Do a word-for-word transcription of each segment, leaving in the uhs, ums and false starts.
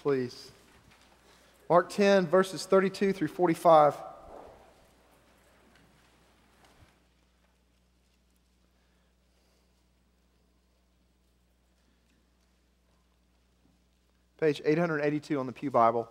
please. Mark ten, verses thirty-two through forty-five. Page eight eighty-two on the Pew Bible.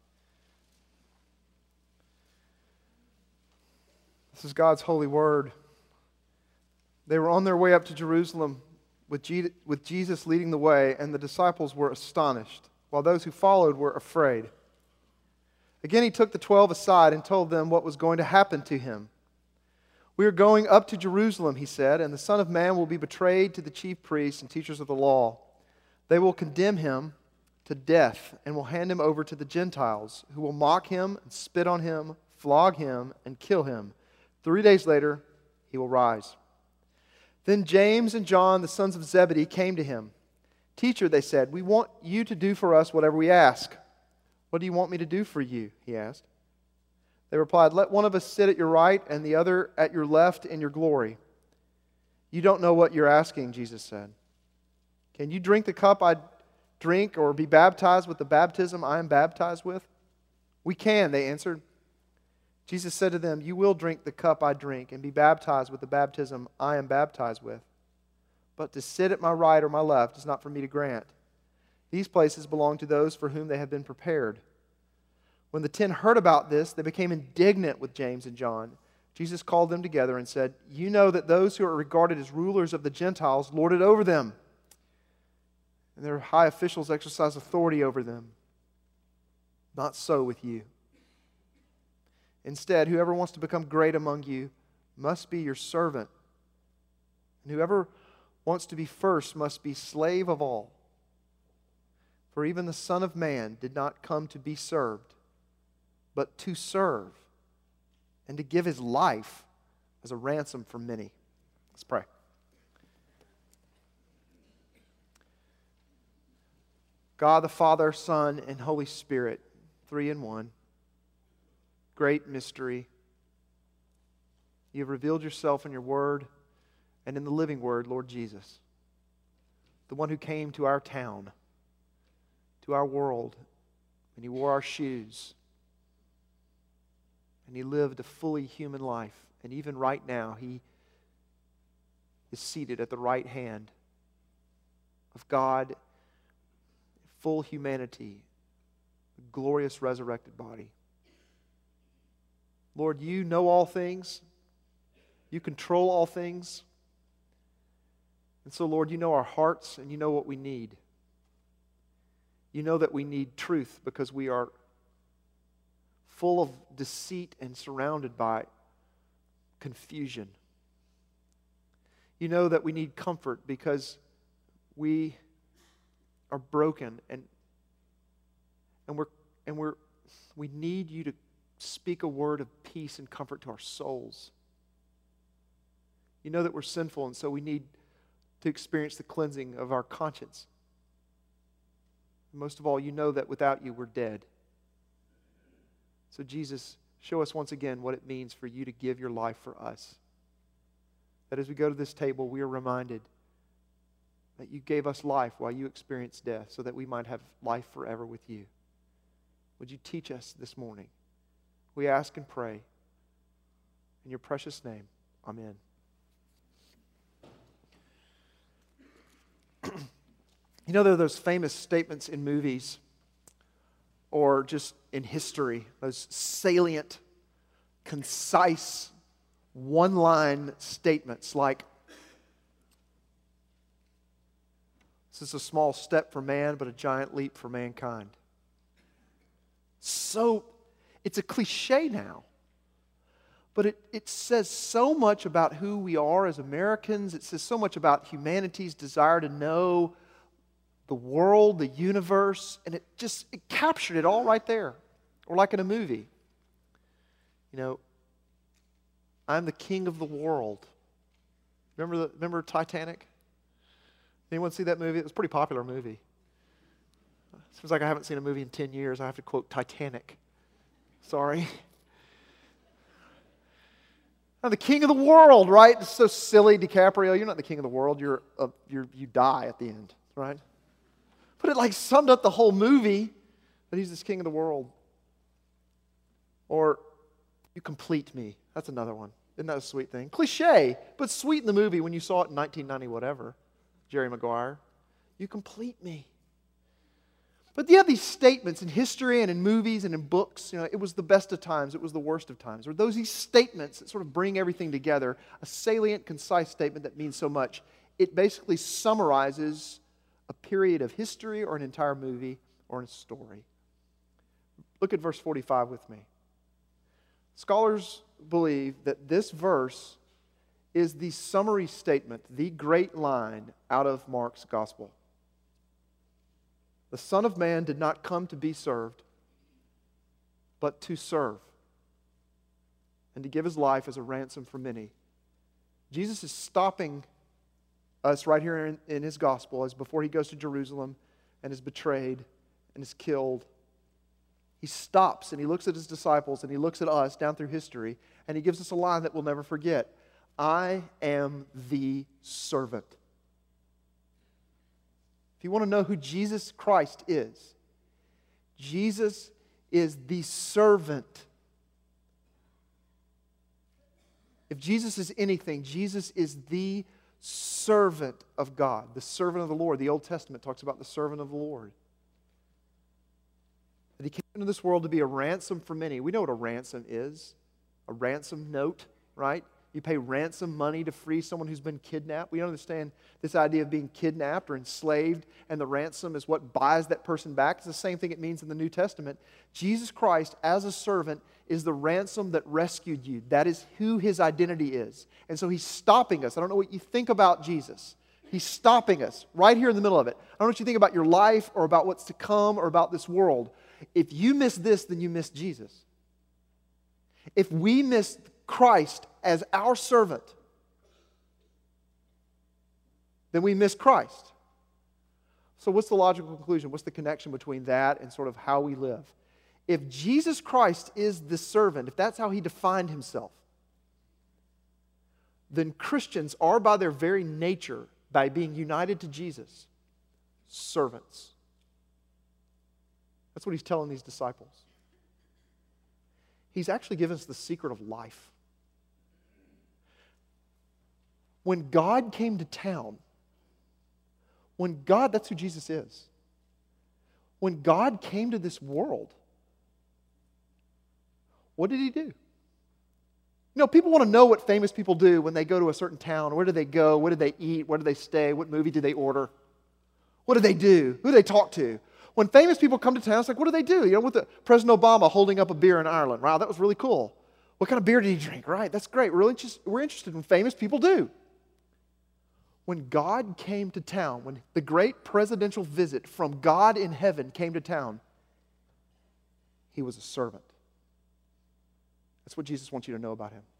This is God's holy word. They were on their way up to Jerusalem with Je- with Jesus leading the way, and the disciples were astonished, while those who followed were afraid. Again, he took the twelve aside and told them what was going to happen to him. "We are going up to Jerusalem," he said, "and the Son of Man will be betrayed to the chief priests and teachers of the law. They will condemn him to death and will hand him over to the Gentiles, who will mock him and spit on him, flog him, and kill him. Three days later, he will rise." Then James and John, the sons of Zebedee, came to him. "Teacher," they said, "we want you to do for us whatever we ask." "What do you want me to do for you?" he asked. They replied, "Let one of us sit at your right and the other at your left in your glory." "You don't know what you're asking," Jesus said. "Can you drink the cup I drink or be baptized with the baptism I am baptized with?" "We can," they answered. Jesus said to them, "You will drink the cup I drink and be baptized with the baptism I am baptized with. But to sit at my right or my left is not for me to grant. These places belong to those for whom they have been prepared." When the ten heard about this, they became indignant with James and John. Jesus called them together and said, "You know that those who are regarded as rulers of the Gentiles lord it over them, and their high officials exercise authority over them. Not so with you. Instead, whoever wants to become great among you must be your servant, and whoever wants to be first must be slave of all. For even the Son of Man did not come to be served, but to serve, and to give his life as a ransom for many." Let's pray. God the Father, Son, and Holy Spirit, three in one. Great mystery. You have revealed yourself in your word and in the living word, Lord Jesus, the one who came to our town, to our world, and he wore our shoes, and he lived a fully human life, and even right now he is seated at the right hand of God, full humanity, a glorious resurrected body. Lord, you know all things. You control all things. And so, Lord, you know our hearts and you know what we need. You know that we need truth because we are full of deceit and surrounded by confusion. You know that we need comfort because we are broken and and we're and we're we need you to speak a word of peace and comfort to our souls. You know that we're sinful, and so we need to experience the cleansing of our conscience. Most of all, you know that without you, we're dead. So Jesus, show us once again what it means for you to give your life for us. That as we go to this table, we are reminded that you gave us life while you experienced death so that we might have life forever with you. Would you teach us this morning? We ask and pray in your precious name. Amen. You know, there are those famous statements in movies or just in history, those salient, concise, one-line statements like, "This is a small step for man, but a giant leap for mankind." So, it's a cliche now, but it, it says so much about who we are as Americans. It says so much about humanity's desire to know the world, the universe, and it just it captured it all right there. Or like in a movie. You know, I'm the king of the world. Remember the, remember Titanic? Anyone see that movie? It was a pretty popular movie. Seems like I haven't seen a movie in ten years. I have to quote Titanic. Sorry. I'm the king of the world, right? It's so silly, DiCaprio. You're not the king of the world. You're, a, you're you die at the end, right? But it like summed up the whole movie. that he's this king of the world. Or, you complete me. That's another one. Isn't that a sweet thing? Cliche, but sweet in the movie when you saw it in nineteen ninety whatever. Jerry Maguire. You complete me. But you have these statements in history and in movies and in books. You know, it was the best of times, it was the worst of times. Or those these statements that sort of bring everything together. A salient, concise statement that means so much. It basically summarizes a period of history or an entire movie or a story. Look at verse forty-five with me. Scholars believe that this verse is the summary statement, the great line out of Mark's gospel. The Son of Man did not come to be served, but to serve, and to give his life as a ransom for many. Jesus is stopping us right here in, in his gospel as before he goes to Jerusalem and is betrayed and is killed. He stops and he looks at his disciples and he looks at us down through history and he gives us a line that we'll never forget. I am the servant. If you want to know who Jesus Christ is, Jesus is the servant. If Jesus is anything, Jesus is the servant of God, the servant of the Lord. The Old Testament talks about the servant of the Lord. That he came into this world to be a ransom for many. We know what a ransom is. A ransom note, right? You pay ransom money to free someone who's been kidnapped. We understand this idea of being kidnapped or enslaved, and the ransom is what buys that person back. It's the same thing it means in the New Testament. Jesus Christ, as a servant, is the ransom that rescued you. That is who his identity is. And so he's stopping us. I don't know what you think about Jesus. He's stopping us right here in the middle of it. I don't know what you think about your life or about what's to come or about this world. If you miss this, then you miss Jesus. If we miss Christ as our servant, then we miss Christ. So what's the logical conclusion? What's the connection between that and sort of how we live? If Jesus Christ is the servant, if that's how he defined himself, then Christians are by their very nature, by being united to Jesus, servants. That's what he's telling these disciples. He's actually given us the secret of life. When God came to town, when God, that's who Jesus is. When God came to this world, what did he do? You know, people want to know what famous people do when they go to a certain town. Where do they go? Where do they eat? Where do they stay? What movie do they order? What do they do? Who do they talk to? When famous people come to town, it's like, what do they do? You know, with the, President Obama holding up a beer in Ireland. Wow, that was really cool. What kind of beer did he drink? Right, that's great. We're, really just, we're interested in what famous people do. When God came to town, when the great presidential visit from God in heaven came to town, he was a servant. That's what Jesus wants you to know about him.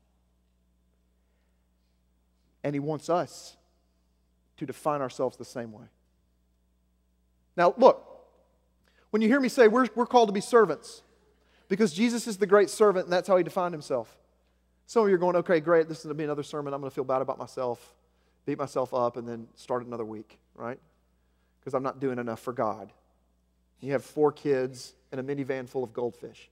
And he wants us to define ourselves the same way. Now, look, when you hear me say we're, we're called to be servants, because Jesus is the great servant and that's how he defined himself. Some of you are going, okay, great, this is going to be another sermon. I'm going to feel bad about myself, beat myself up, and then start another week, right? Because I'm not doing enough for God. You have four kids and a minivan full of goldfish.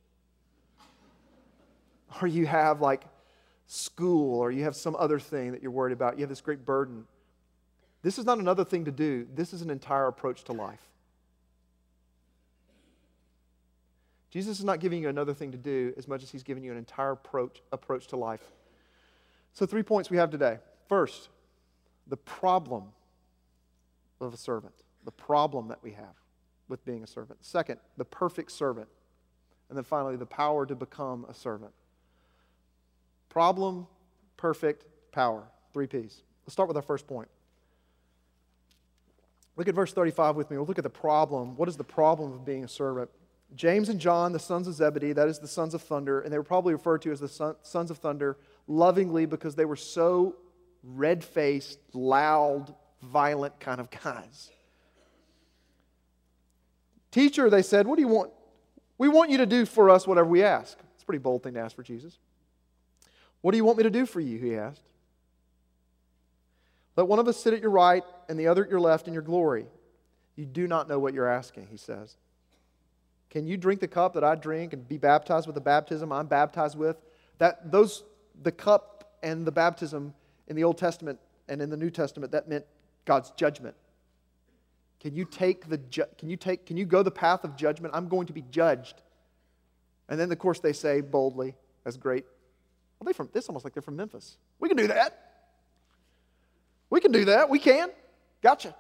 Or you have like school, or you have some other thing that you're worried about. You have this great burden. This is not another thing to do. This is an entire approach to life. Jesus is not giving you another thing to do as much as he's giving you an entire approach, approach to life. So three points we have today. First, the problem of a servant. The problem that we have with being a servant. Second, the perfect servant. And then finally, the power to become a servant. Problem, perfect, power. Three P's. Let's start with our first point. Look at verse thirty-five with me. We'll look at the problem. What is the problem of being a servant? James and John, the sons of Zebedee, that is the sons of thunder, and they were probably referred to as the son, sons of thunder lovingly because they were so red-faced, loud, violent kind of guys. Teacher, they said, what do you want? We want you to do for us whatever we ask. It's a pretty bold thing to ask for Jesus. What do you want me to do for you, he asked. Let one of us sit at your right and the other at your left in your glory. You do not know what you're asking, he says. Can you drink the cup that I drink and be baptized with the baptism I'm baptized with? That those the cup and the baptism in the Old Testament and in the New Testament, that meant God's judgment. Can you take the ju- can you take can you go the path of judgment? I'm going to be judged. And then of course they say boldly, that's great. Well, they from this almost like they're from Memphis. We can do that. We can do that. We can. Gotcha.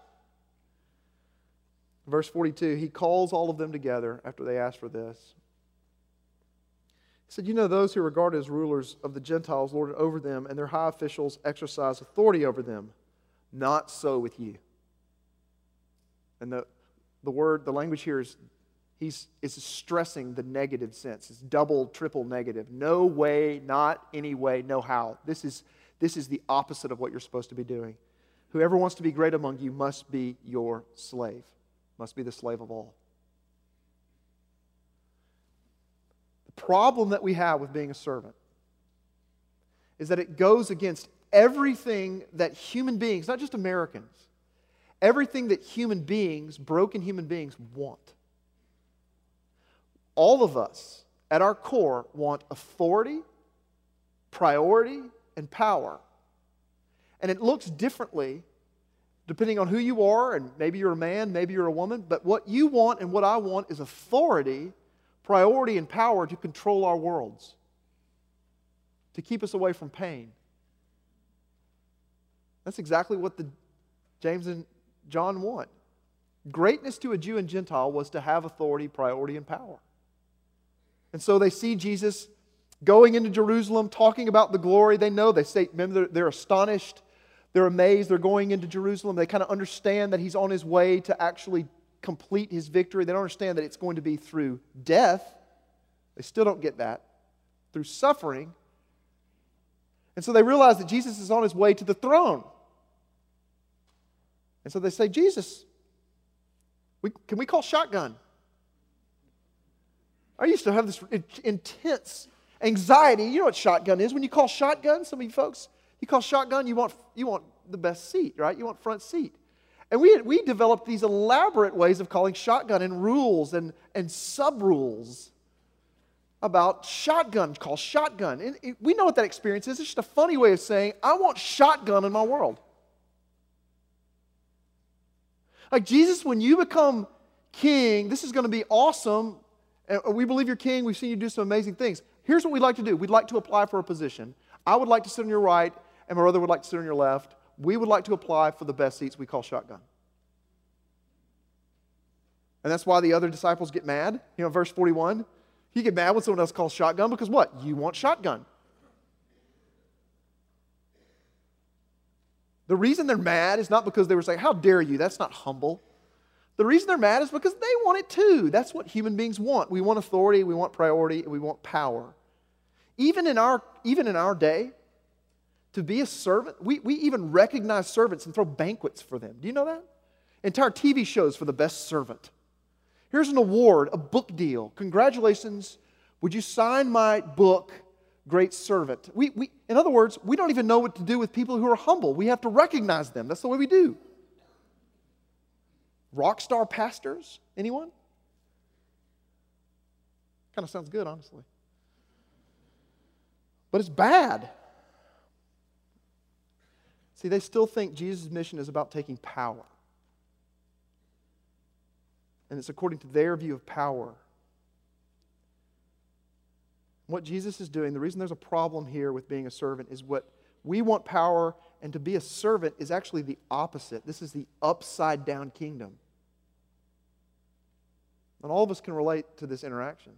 Verse forty-two, he calls all of them together after they ask for this. He said, you know, those who are regarded as rulers of the Gentiles lord it over them, and their high officials exercise authority over them. Not so with you. And the, the word, the language here is, he's is stressing the negative sense. It's double, triple negative. No way, not any way, no how. This is, this is the opposite of what you're supposed to be doing. Whoever wants to be great among you must be your slave. Must be the slave of all. The problem that we have with being a servant is that it goes against everything that human beings, not just Americans, everything that human beings, broken human beings, want. All of us, at our core, want authority, priority, and power. And it looks differently depending on who you are, and maybe you're a man, maybe you're a woman, but what you want and what I want is authority, priority, and power to control our worlds, to keep us away from pain. That's exactly what the James and John want. Greatness to a Jew and Gentile was to have authority, priority, and power. And so they see Jesus going into Jerusalem, talking about the glory. They know, they say, remember, they're, they're astonished. They're amazed. They're going into Jerusalem. They kind of understand that He's on His way to actually complete His victory. They don't understand that it's going to be through death. They still don't get that. Through suffering. And so they realize that Jesus is on His way to the throne. And so they say, Jesus, we, can we call shotgun? I used to have this intense anxiety. You know what shotgun is. When you call shotgun, some of you folks, you call shotgun, you want, you want the best seat, right? You want front seat. And we, we developed these elaborate ways of calling shotgun and rules and, and sub-rules about shotgun, call shotgun. And it, we know what that experience is. It's just a funny way of saying, I want shotgun in my world. Like, Jesus, when you become king, this is going to be awesome. And we believe you're king. We've seen you do some amazing things. Here's what we'd like to do. We'd like to apply for a position. I would like to sit on your right, and my brother would like to sit on your left. We would like to apply for the best seats we call shotgun. And that's why the other disciples get mad. You know, verse forty-one, you get mad when someone else calls shotgun because what? You want shotgun. The reason they're mad is not because they were saying, how dare you? That's not humble. The reason they're mad is because they want it too. That's what human beings want. We want authority, we want priority, and we want power. Even in our, even in our day, to be a servant, we, we even recognize servants and throw banquets for them. Do you know that? Entire T V shows for the best servant. Here's an award, a book deal. Congratulations, would you sign my book, Great Servant? We, we, in other words, we don't even know what to do with people who are humble. We have to recognize them. That's the way we do. Rock star pastors? Anyone? Kind of sounds good, honestly. But it's bad. See, they still think Jesus' mission is about taking power. And it's according to their view of power. What Jesus is doing, the reason there's a problem here with being a servant is what we want power, and to be a servant is actually the opposite. This is the upside down kingdom. And all of us can relate to this interaction.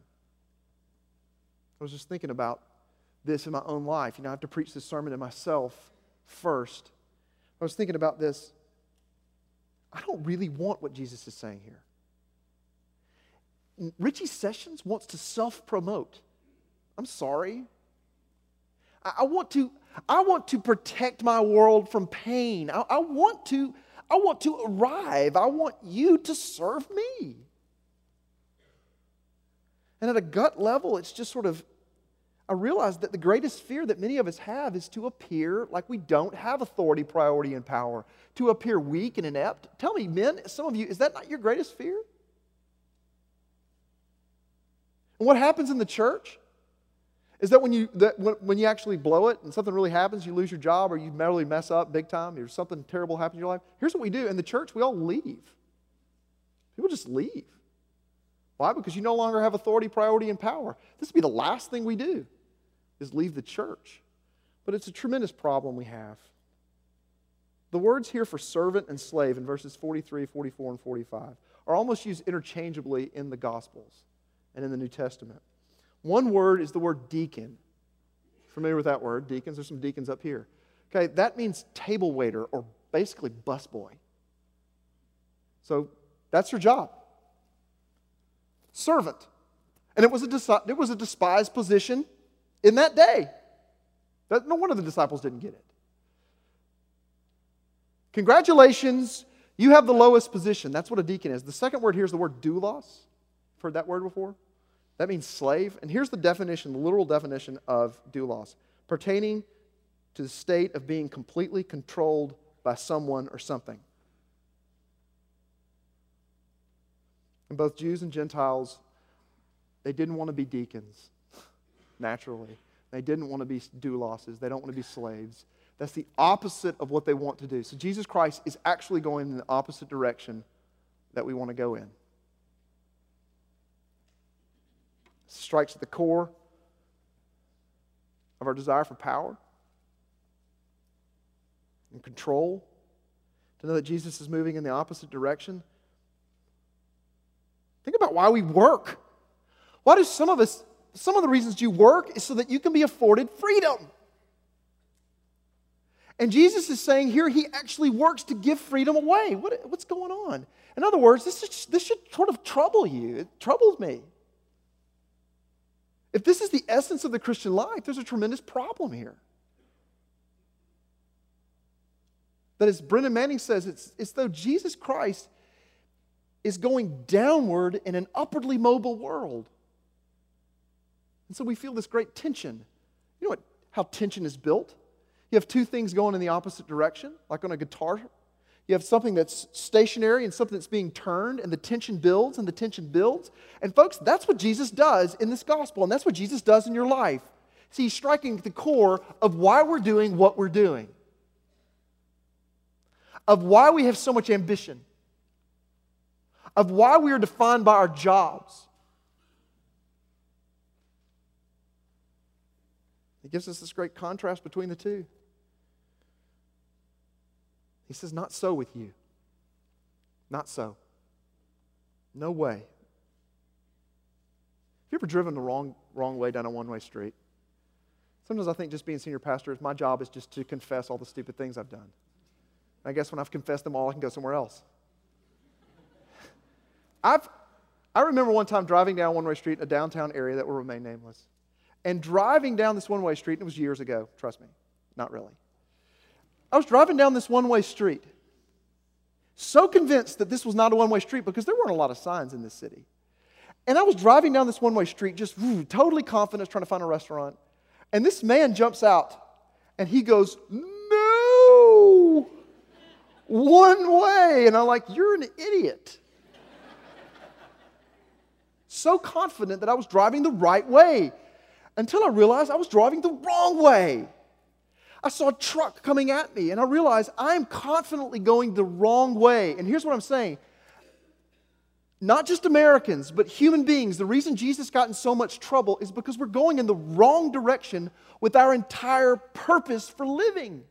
I was just thinking about this in my own life. You know, I have to preach this sermon to myself first. I was thinking about this. I don't really want what Jesus is saying here. Richie Sessions wants to self-promote. I'm sorry. I, I want to, I want to protect my world from pain. I, I want to, I want to arrive. I want you to serve me. And at a gut level, it's just sort of, I realize that the greatest fear that many of us have is to appear like we don't have authority, priority, and power. To appear weak and inept. Tell me, men, some of you, is that not your greatest fear? And what happens in the church is that when you, that when, when you actually blow it and something really happens, you lose your job or you really mess up big time, or something terrible happens in your life, here's what we do. In the church, we all leave. People just leave. Why? Because you no longer have authority, priority, and power. This would be the last thing we do, is leave the church. But it's a tremendous problem we have. The words here for servant and slave in verses forty-three, forty-four, and forty-five are almost used interchangeably in the Gospels and in the New Testament. One word is the word deacon. Familiar with that word? Deacons. There's some deacons up here. Okay, that means table waiter or basically busboy. So that's your job. Servant. And it was a, it was a despised position in that day. No wonder the disciples didn't get it. Congratulations, you have the lowest position. That's what a deacon is. The second word here is the word doulos. You've heard that word before? That means slave. And here's the definition, the literal definition of doulos. Pertaining to the state of being completely controlled by someone or something. And both Jews and Gentiles, they didn't want to be deacons, naturally. They didn't want to be douloses. They don't want to be slaves. That's the opposite of what they want to do. So Jesus Christ is actually going in the opposite direction that we want to go in. Strikes at the core of our desire for power and control. To know that Jesus is moving in the opposite direction. Think about why we work. Why do some of us, some of the reasons you work is so that you can be afforded freedom. And Jesus is saying here he actually works to give freedom away. What, what's going on? In other words, this, is, this should sort of trouble you. It troubles me. If this is the essence of the Christian life, there's a tremendous problem here. That as Brendan Manning says, it's, it's though Jesus Christ is going downward in an upwardly mobile world. And so we feel this great tension. You know what, how tension is built? You have two things going in the opposite direction, like on a guitar. You have something that's stationary and something that's being turned, and the tension builds and the tension builds. And folks, that's what Jesus does in this gospel, and that's what Jesus does in your life. See, he's striking at the core of why we're doing what we're doing, of why we have so much ambition, of why we are defined by our jobs. He gives us this great contrast between the two. He says, not so with you. Not so. No way. Have you ever driven the wrong, wrong way down a one-way street? Sometimes I think just being senior pastor, my job is just to confess all the stupid things I've done. I guess when I've confessed them all, I can go somewhere else. I've, I remember one time driving down a one-way street in a downtown area that will remain nameless. And driving down this one-way street, and it was years ago, trust me, not really. I was driving down this one-way street, so convinced that this was not a one-way street because there weren't a lot of signs in this city. And I was driving down this one-way street, just whew, totally confident, trying to find a restaurant. And this man jumps out, and he goes, no, one way. And I'm like, you're an idiot. So confident that I was driving the right way. Until I realized I was driving the wrong way. I saw a truck coming at me, and I realized I'm confidently going the wrong way. And here's what I'm saying. Not just Americans, but human beings, the reason Jesus got in so much trouble is because we're going in the wrong direction with our entire purpose for living.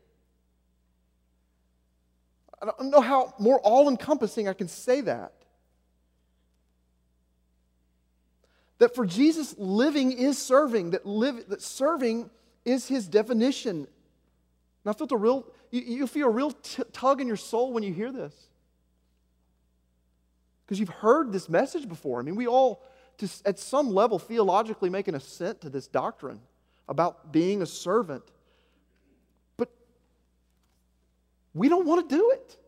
I don't know how more all-encompassing I can say that. That for Jesus, living is serving. That, live, that serving is his definition. And I felt a real, you, you feel a real t- tug in your soul when you hear this. Because you've heard this message before. I mean, we all, just at some level, theologically make an assent to this doctrine about being a servant. But we don't want to do it.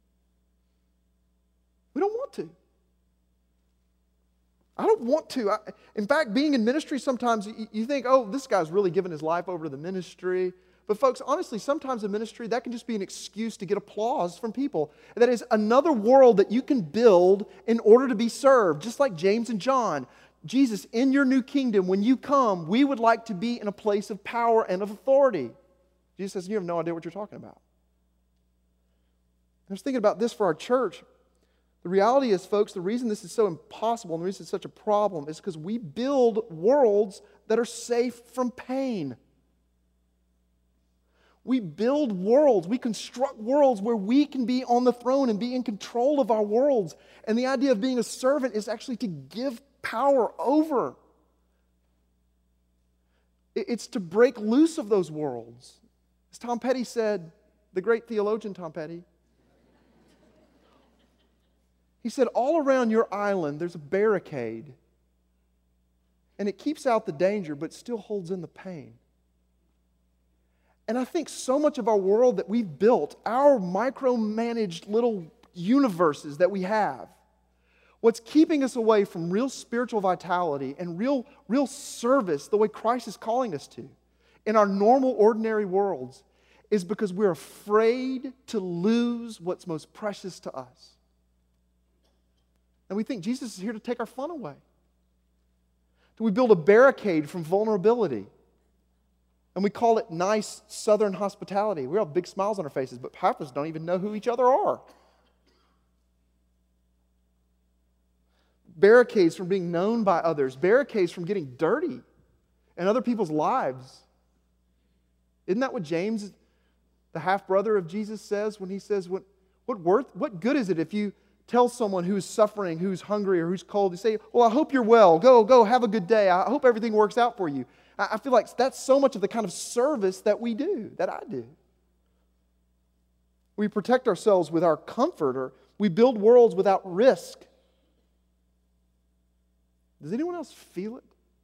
We don't want to. I don't want to. I, in fact, being in ministry, sometimes you, you think, oh, this guy's really giving his life over to the ministry. But folks, honestly, sometimes in ministry, that can just be an excuse to get applause from people. That is another world that you can build in order to be served. Just like James and John. Jesus, in your new kingdom, when you come, we would like to be in a place of power and of authority. Jesus says, you have no idea what you're talking about. I was thinking about this for our church. The reality is, folks, the reason this is so impossible and the reason it's such a problem is because we build worlds that are safe from pain. We build worlds, we construct worlds where we can be on the throne and be in control of our worlds. And the idea of being a servant is actually to give power over. It's to break loose of those worlds. As Tom Petty said, the great theologian Tom Petty, he said, all around your island there's a barricade. And it keeps out the danger, but still holds in the pain. And I think so much of our world that we've built, our micromanaged little universes that we have, what's keeping us away from real spiritual vitality and real, real service the way Christ is calling us to in our normal, ordinary worlds is because we're afraid to lose what's most precious to us. And we think Jesus is here to take our fun away. Do we build a barricade from vulnerability? And we call it nice Southern hospitality. We all have big smiles on our faces, but half of us don't even know who each other are. Barricades from being known by others. Barricades from getting dirty in other people's lives. Isn't that what James, the half-brother of Jesus, says when he says, what, what, worth, what good is it if you tell someone who's suffering, who's hungry, or who's cold, you say, well, I hope you're well. Go, go, have a good day. I hope everything works out for you. I feel like that's so much of the kind of service that we do, that I do. We protect ourselves with our comfort, or we build worlds without risk. Does anyone else feel it?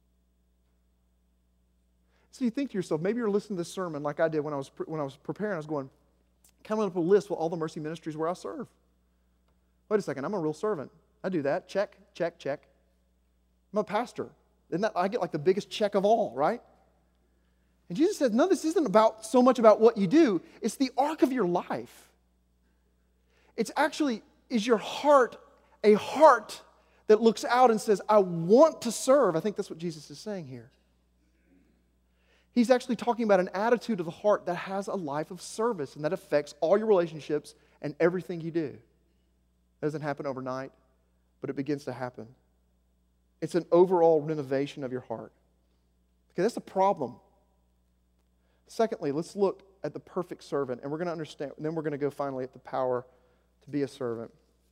So you think to yourself, maybe you're listening to this sermon like I did when I was when I was preparing. I was going, coming up with a list with all the mercy ministries where I serve. Wait a second, I'm a real servant. I do that. Check, check, check. I'm a pastor. Isn't that, I get like the biggest check of all, right? And Jesus says, no, this isn't about so much about what you do. It's the arc of your life. It's actually, is your heart a heart that looks out and says, I want to serve? I think that's what Jesus is saying here. He's actually talking about an attitude of the heart that has a life of service and that affects all your relationships and everything you do. It doesn't happen overnight, but it begins to happen. It's an overall renovation of your heart. Okay, that's the problem. Secondly, let's look at the perfect servant, and we're going to understand, and then we're going to go finally at the power to be a servant.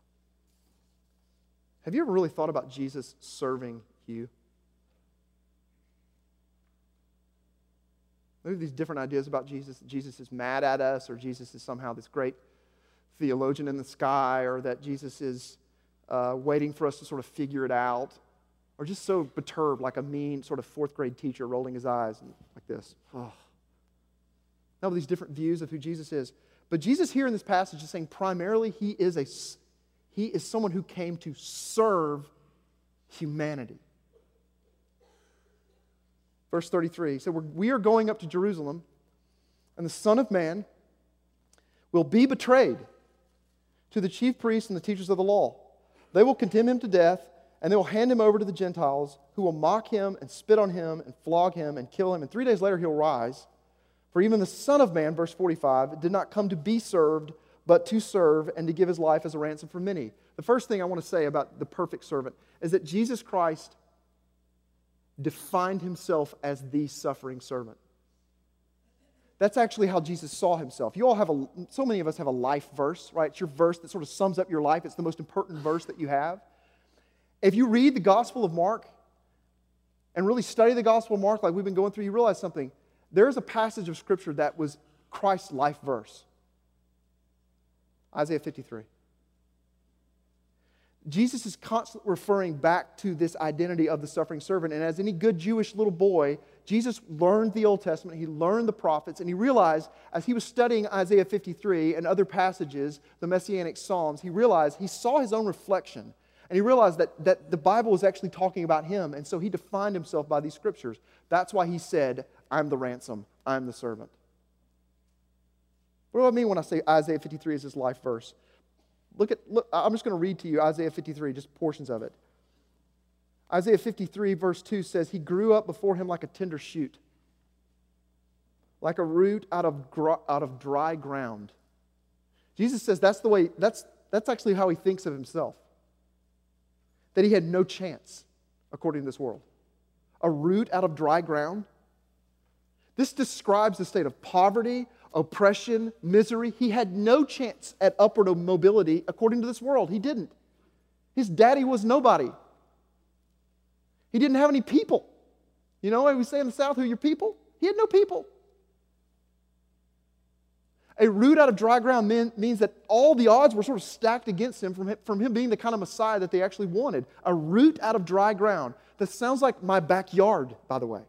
Have you ever really thought about Jesus serving you? Maybe these different ideas about Jesus, that Jesus is mad at us, or Jesus is somehow this great theologian in the sky, or that Jesus is uh, waiting for us to sort of figure it out, or just so perturbed like a mean sort of fourth grade teacher rolling his eyes and like this. Oh. Now these different views of who Jesus is. But Jesus here in this passage is saying primarily he is, a, he is someone who came to serve humanity. Verse thirty-three, he said, we are going up to Jerusalem, and the Son of Man will be betrayed to the chief priests and the teachers of the law. They will condemn him to death, and they will hand him over to the Gentiles, who will mock him and spit on him and flog him and kill him. And three days later he'll rise. For even the Son of Man, verse forty-five, did not come to be served, but to serve and to give his life as a ransom for many. The first thing I want to say about the perfect servant is that Jesus Christ defined himself as the suffering servant. That's actually how Jesus saw himself. You all have a, so many of us have a life verse, right? It's your verse that sort of sums up your life. It's the most important verse that you have. If you read the Gospel of Mark and really study the Gospel of Mark like we've been going through, you realize something. There's a passage of Scripture that was Christ's life verse. Isaiah fifty-three. Jesus is constantly referring back to this identity of the suffering servant. And as any good Jewish little boy, Jesus learned the Old Testament, he learned the prophets, and he realized as he was studying Isaiah fifty-three and other passages, the Messianic Psalms, he realized, he saw his own reflection. And he realized that, that the Bible was actually talking about him. And so he defined himself by these scriptures. That's why he said, I'm the ransom, I'm the servant. What do I mean when I say Isaiah fifty-three is his life verse? Look at, look, I'm just going to read to you Isaiah fifty-three, just portions of it. Isaiah fifty-three, verse two says, He grew up before him like a tender shoot, like a root out of, gr- out of dry ground. Jesus says that's the way, that's, that's actually how he thinks of himself. That he had no chance, according to this world. A root out of dry ground. This describes the state of poverty, oppression, misery. He had no chance at upward mobility according to this world. He didn't. His daddy was nobody. He didn't have any people. You know, we say in the South, who are your people? He had no people. A root out of dry ground mean, means that all the odds were sort of stacked against him from, him from him being the kind of Messiah that they actually wanted. A root out of dry ground. That sounds like my backyard, by the way.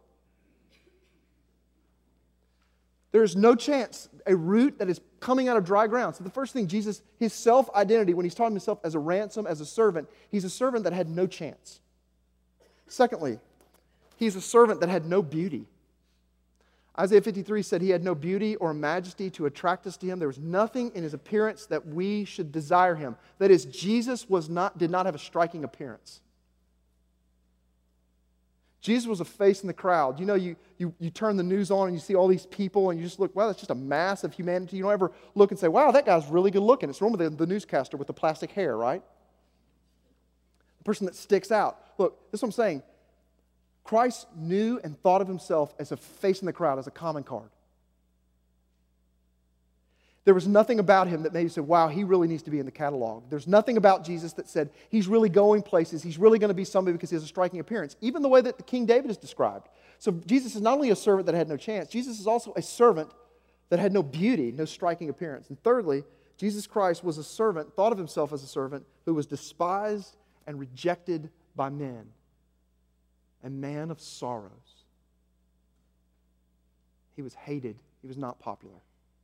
There is no chance, a root that is coming out of dry ground. So the first thing, Jesus, his self-identity, when he's talking himself as a ransom, as a servant, he's a servant that had no chance. Secondly, he's a servant that had no beauty. Isaiah fifty-three said he had no beauty or majesty to attract us to him. There was nothing in his appearance that we should desire him. That is, Jesus was not, did not have a striking appearance. Jesus was a face in the crowd. You know, you, you, you turn the news on and you see all these people and you just look, wow, that's just a mass of humanity. You don't ever look and say, wow, that guy's really good looking. It's normally the, the newscaster with the plastic hair, right? The person that sticks out. Look, this is what I'm saying. Christ knew and thought of himself as a face in the crowd, as a common card. There was nothing about him that made you say, wow, he really needs to be in the catalog. There's nothing about Jesus that said he's really going places, he's really going to be somebody because he has a striking appearance, even the way that the King David is described. So Jesus is not only a servant that had no chance, Jesus is also a servant that had no beauty, no striking appearance. And thirdly, Jesus Christ was a servant, thought of himself as a servant, who was despised and rejected by men, a man of sorrows. He was hated. He was not popular.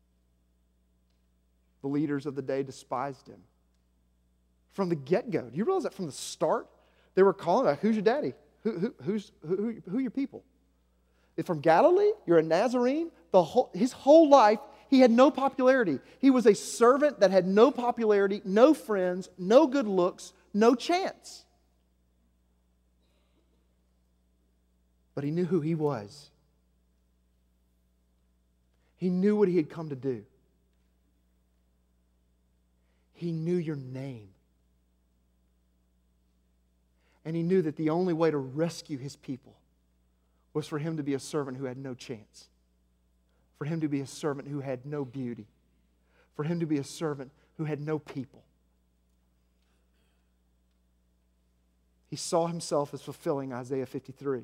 The leaders of the day despised him. From the get-go. Do you realize that from the start, they were calling out, who's your daddy? Who, who, who's, who, who are your people? If from Galilee, you're a Nazarene. The whole, his whole life, he had no popularity. He was a servant that had no popularity, no friends, no good looks, no chance. But he knew who he was. He knew what he had come to do. He knew your name. And he knew that the only way to rescue his people was for him to be a servant who had no chance. For him to be a servant who had no beauty. For him to be a servant who had no people. He saw himself as fulfilling Isaiah fifty-three.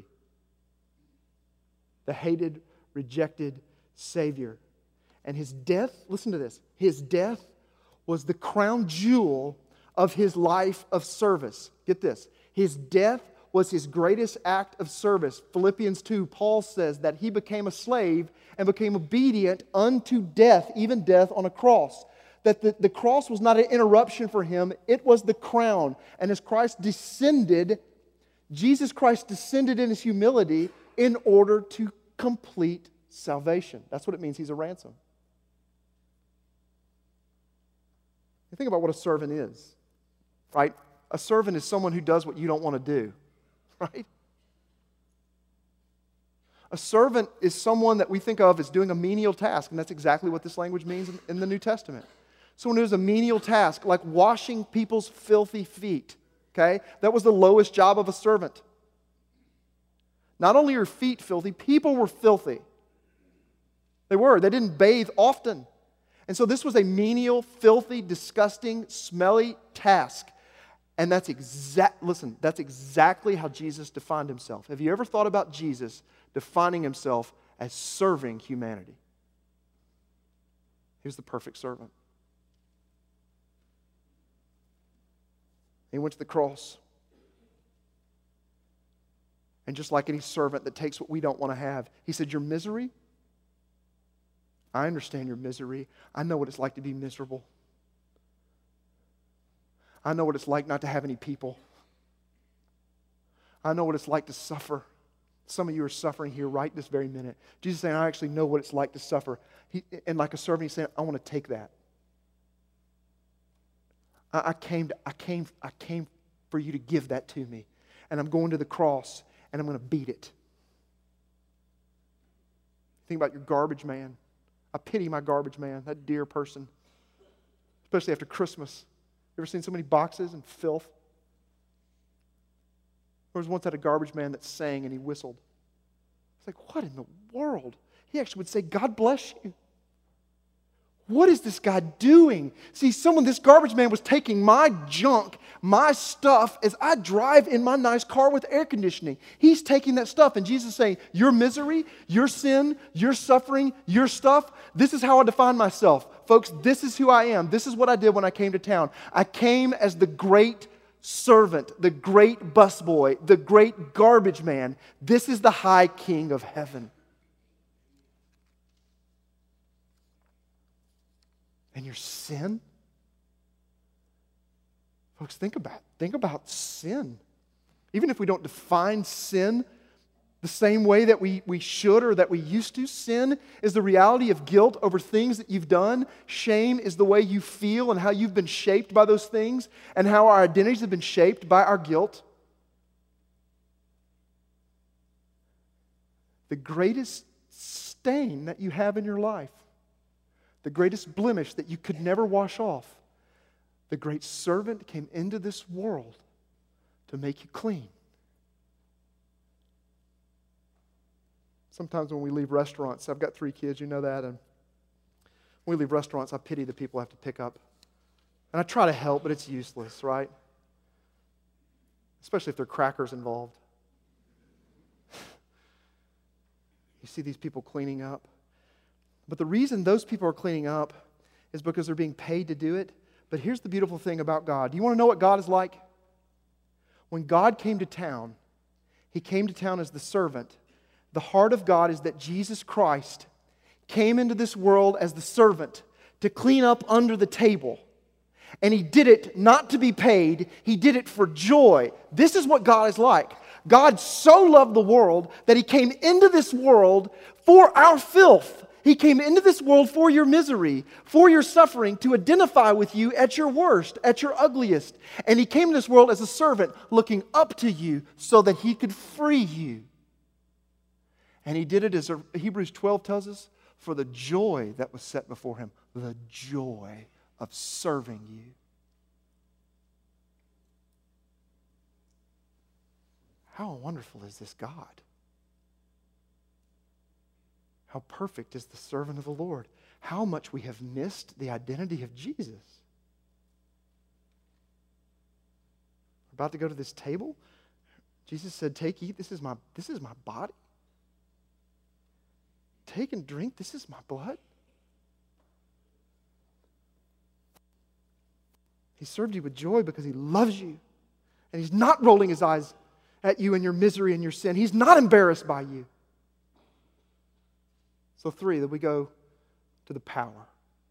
The hated, rejected Savior. And his death, listen to this, his death was the crown jewel of his life of service. Get this. His death was his greatest act of service. Philippians two, Paul says that he became a slave and became obedient unto death, even death on a cross. That the, the cross was not an interruption for him, it was the crown. And as Christ descended, Jesus Christ descended in his humility in order to complete salvation. That's what it means. He's a ransom. You think about what a servant is, right? A servant is someone who does what you don't want to do, right? A servant is someone that we think of as doing a menial task, and that's exactly what this language means in, in the New Testament. Someone who does a menial task, like washing people's filthy feet, okay? That was the lowest job of a servant. Not only are feet filthy, people were filthy. They were. They didn't bathe often. And so this was a menial, filthy, disgusting, smelly task. And that's exact, listen, that's exactly how Jesus defined himself. Have you ever thought about Jesus defining himself as serving humanity? He was the perfect servant. He went to the cross. And just like any servant that takes what we don't want to have, he said, your misery, I understand your misery. I know what it's like to be miserable. I know what it's like not to have any people. I know what it's like to suffer. Some of you are suffering here right this very minute. Jesus is saying, I actually know what it's like to suffer. He, and like a servant, he's saying, I want to take that. I, I, came to, I, came, I came for you to give that to me. and I'm going to the cross, and I'm going to beat it. Think about your garbage man. I pity my garbage man, that dear person, especially after Christmas. You ever seen so many boxes and filth? There was once had a garbage man that sang and he whistled. It's like, what in the world? He actually would say, God bless you. What is this guy doing? See, someone, this garbage man was taking my junk, my stuff, as I drive in my nice car with air conditioning. He's taking that stuff, and Jesus is saying, your misery, your sin, your suffering, your stuff, this is how I define myself. Folks, this is who I am. This is what I did when I came to town. I came as the great servant, the great busboy, the great garbage man. This is the high king of heaven. And your sin? Folks, think about it. Think about sin. Even if we don't define sin the same way that we, we should or that we used to, sin is the reality of guilt over things that you've done. Shame is the way you feel and how you've been shaped by those things and how our identities have been shaped by our guilt. The greatest stain that you have in your life, the greatest blemish that you could never wash off, the great servant came into this world to make you clean. Sometimes when we leave restaurants, I've got three kids, you know that, and when we leave restaurants, I pity the people I have to pick up. And I try to help, but it's useless, right? Especially if there are crackers involved. You see these people cleaning up. But the reason those people are cleaning up is because they're being paid to do it. But here's the beautiful thing about God. Do you want to know what God is like? When God came to town, He came to town as the servant. The heart of God is that Jesus Christ came into this world as the servant to clean up under the table. And He did it not to be paid. He did it for joy. This is what God is like. God so loved the world that He came into this world for our filth. He came into this world for your misery, for your suffering, to identify with you at your worst, at your ugliest. And He came to this world as a servant, looking up to you so that He could free you. And He did it, as Hebrews twelve tells us, for the joy that was set before Him. The joy of serving you. How wonderful is this God? How perfect is the servant of the Lord? How much we have missed the identity of Jesus. We're about to go to this table. Jesus said, take, eat, this is my, this is my body. Take and drink, this is my blood. He served you with joy because He loves you. And He's not rolling His eyes at you and your misery and your sin. He's not embarrassed by you. So three, that we go to the power.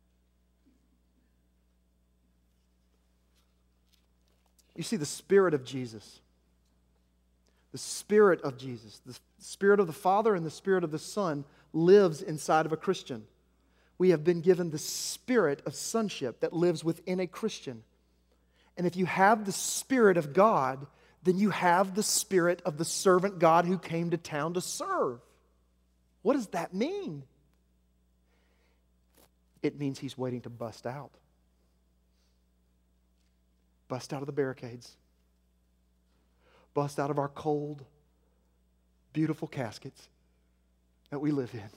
You see, the Spirit of Jesus, the Spirit of Jesus, the Spirit of the Father and the Spirit of the Son lives inside of a Christian. We have been given the Spirit of sonship that lives within a Christian. And if you have the Spirit of God, then you have the Spirit of the servant God who came to town to serve. What does that mean? It means He's waiting to bust out. Bust out of the barricades. Bust out of our cold, beautiful caskets that we live in.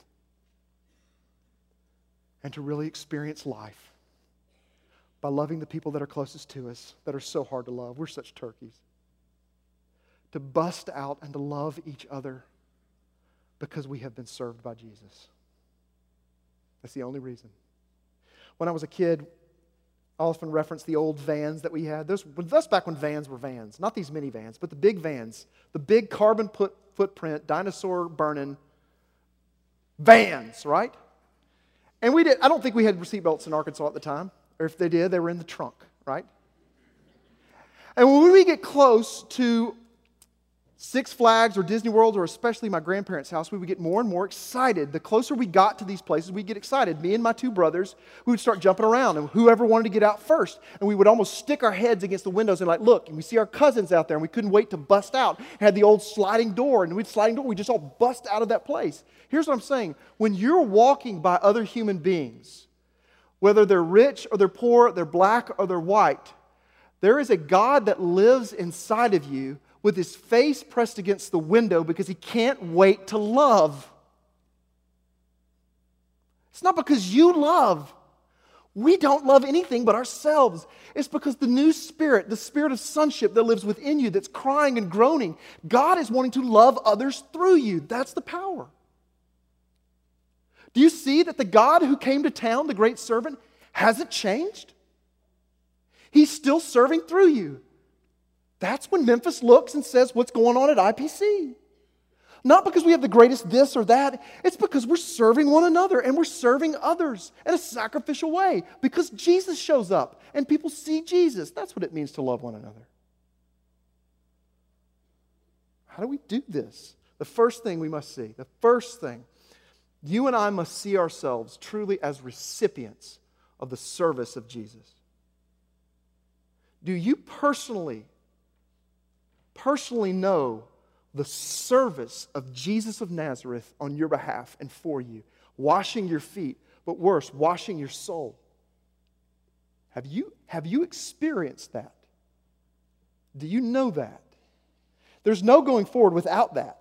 And to really experience life by loving the people that are closest to us, that are so hard to love. We're such turkeys. To bust out and to love each other because we have been served by Jesus. That's the only reason. When I was a kid, I often reference the old vans that we had. Those, that's back when vans were vans. Not these minivans, but the big vans. The big carbon put, footprint, dinosaur burning vans, right? And we did. I don't think we had seatbelts in Arkansas at the time. Or if they did, they were in the trunk, right? And when we get close to Six Flags or Disney World, or especially my grandparents' house, we would get more and more excited. The closer we got to these places, we'd get excited. Me and my two brothers, we would start jumping around, and whoever wanted to get out first. And we would almost stick our heads against the windows and like, look, and we see our cousins out there, and we couldn't wait to bust out. It had the old sliding door, and we'd sliding door, we just all bust out of that place. Here's what I'm saying. When you're walking by other human beings, whether they're rich or they're poor, they're black or they're white, there is a God that lives inside of you with his face pressed against the window because he can't wait to love. It's not because you love. We don't love anything but ourselves. It's because the new spirit, the spirit of sonship that lives within you, that's crying and groaning, God is wanting to love others through you. That's the power. Do you see that the God who came to town, the great servant, hasn't changed? He's still serving through you. That's when Memphis looks and says, what's going on at I P C? Not because we have the greatest this or that. It's because we're serving one another and we're serving others in a sacrificial way because Jesus shows up and people see Jesus. That's what it means to love one another. How do we do this? The first thing we must see, the first thing, you and I must see ourselves truly as recipients of the service of Jesus. Do you personally personally know the service of Jesus of Nazareth on your behalf and for you, washing your feet, but worse, washing your soul? Have you, have you experienced that? Do you know that? There's no going forward without that.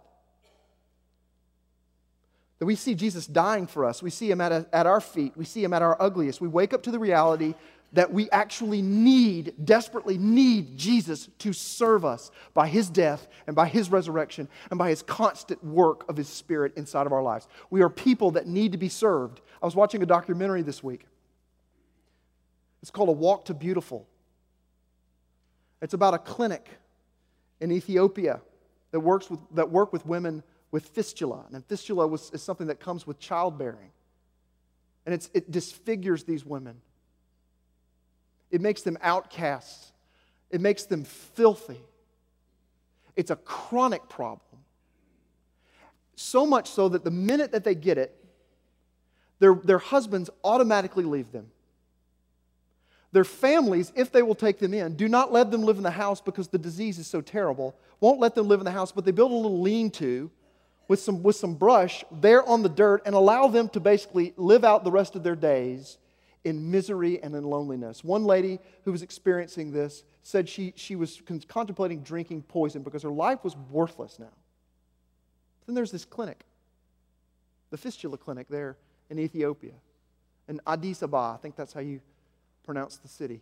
That we see Jesus dying for us. We see Him at, a, at our feet. We see Him at our ugliest. We wake up to the reality that we actually need, desperately need Jesus to serve us by His death and by His resurrection and by His constant work of His Spirit inside of our lives. We are people that need to be served. I was watching a documentary this week. It's called A Walk to Beautiful. It's about a clinic in Ethiopia that works with, that work with women with fistula. And fistula was, is something that comes with childbearing. And it's, it disfigures these women. It makes them outcasts. It makes them filthy. It's a chronic problem. So much so that the minute that they get it, their, their husbands automatically leave them. Their families, if they will take them in, do not let them live in the house because the disease is so terrible. Won't let them live in the house, but they build a little lean-to with some, with some brush there on the dirt and allow them to basically live out the rest of their days in misery and in loneliness. One lady who was experiencing this said she, she was con- contemplating drinking poison because her life was worthless now. Then there's this clinic, the fistula clinic there in Ethiopia, in Addis Ababa, I think that's how you pronounce the city.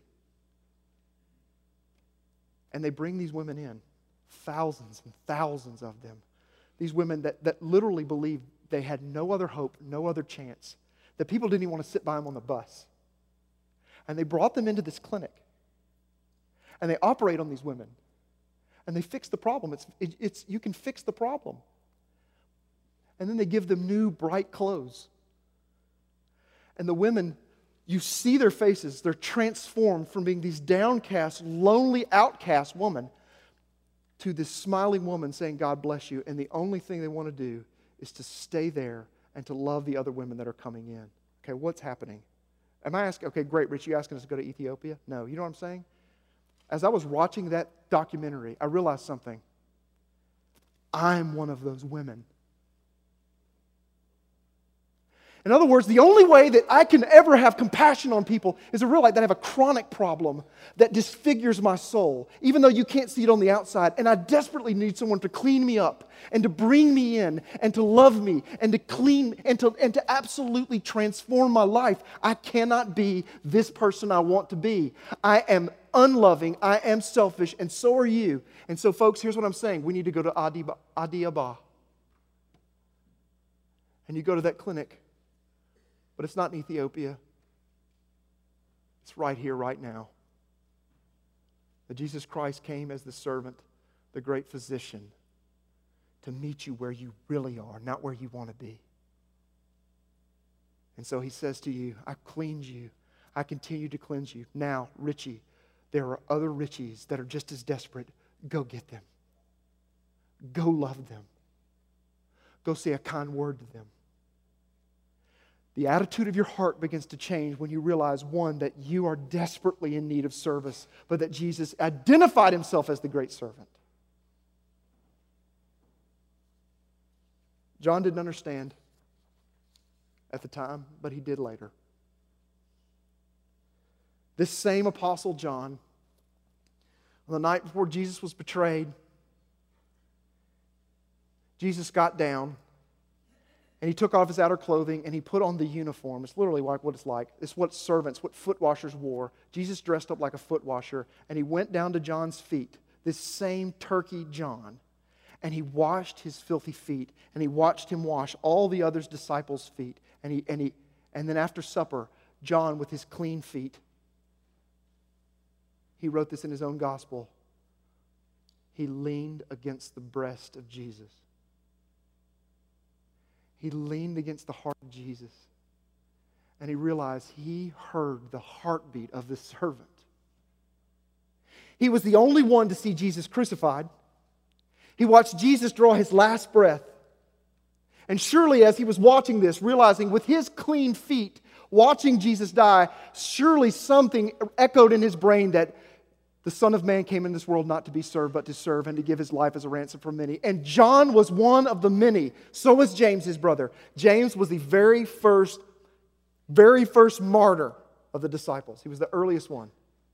And they bring these women in, thousands and thousands of them. These women that, that literally believed they had no other hope, no other chance, that people didn't even want to sit by them on the bus. And they brought them into this clinic. And they operate on these women. And they fix the problem. It's, it, it's, you can fix the problem. And then they give them new, bright clothes. And the women, you see their faces. They're transformed from being these downcast, lonely, outcast women to this smiling woman saying, God bless you. And the only thing they want to do is to stay there and to love the other women that are coming in. Okay, what's happening? Am I asking, okay, great, Rich, you asking us to go to Ethiopia? No, you know what I'm saying? As I was watching that documentary, I realized something. I'm one of those women. In other words, the only way that I can ever have compassion on people is to realize that I have a chronic problem that disfigures my soul, even though you can't see it on the outside. And I desperately need someone to clean me up and to bring me in and to love me and to clean and to, and to absolutely transform my life. I cannot be this person I want to be. I am unloving. I am selfish, and so are you. And so, folks, here's what I'm saying. We need to go to Addis Ababa. And you go to that clinic. But it's not in Ethiopia. It's right here, right now. That Jesus Christ came as the servant, the great physician, to meet you where you really are, not where you want to be. And so He says to you, I cleaned you. I continue to cleanse you. Now, Richie, there are other Richies that are just as desperate. Go get them. Go love them. Go say a kind word to them. The attitude of your heart begins to change when you realize, one, that you are desperately in need of service, but that Jesus identified himself as the great servant. John didn't understand at the time, but he did later. This same Apostle John, on the night before Jesus was betrayed, Jesus got down and he took off his outer clothing and he put on the uniform. It's literally like what it's like. It's what servants, what foot washers wore. Jesus dressed up like a foot washer and he went down to John's feet, this same turkey John, and he washed his filthy feet and he watched him wash all the other disciples' feet. And, he, and, he, and then after supper, John with his clean feet, he wrote this in his own gospel. He leaned against the breast of Jesus. He leaned against the heart of Jesus. And he realized he heard the heartbeat of the servant. He was the only one to see Jesus crucified. He watched Jesus draw his last breath. And surely as he was watching this, realizing with his clean feet, watching Jesus die, surely something echoed in his brain that the Son of Man came in this world not to be served, but to serve and to give his life as a ransom for many. And John was one of the many. So was James, his brother. James was the very first, very first martyr of the disciples. He was the earliest one.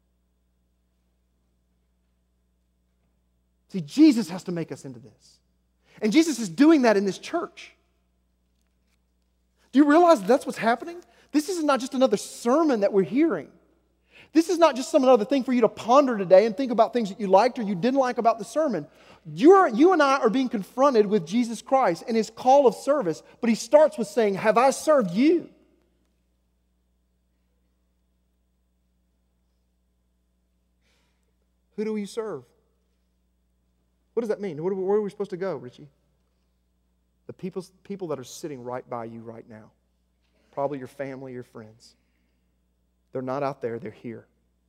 See, Jesus has to make us into this. And Jesus is doing that in this church. Do you realize that's what's happening? This is not just another sermon that we're hearing. This is not just some other thing for you to ponder today and think about things that you liked or you didn't like about the sermon. You're, you and I are being confronted with Jesus Christ and his call of service, but he starts with saying, have I served you? Who do you serve? What does that mean? Where, where are we supposed to go, Richie? The people, people that are sitting right by you right now. Probably your family, your friends. They're not out there, they're here.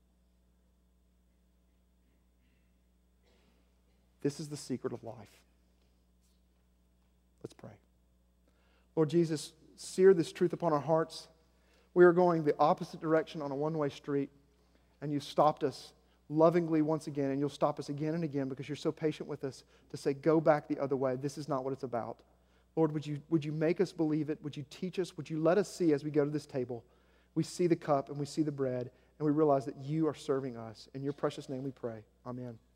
This is the secret of life. Let's pray. Lord Jesus, sear this truth upon our hearts. We are going the opposite direction on a one-way street, and you've stopped us lovingly once again, and you'll stop us again and again because you're so patient with us to say, go back the other way. This is not what it's about. Lord, would you, would you make us believe it? Would you teach us? Would you let us see as we go to this table? We see the cup and we see the bread, and we realize that you are serving us. In your precious name we pray. Amen.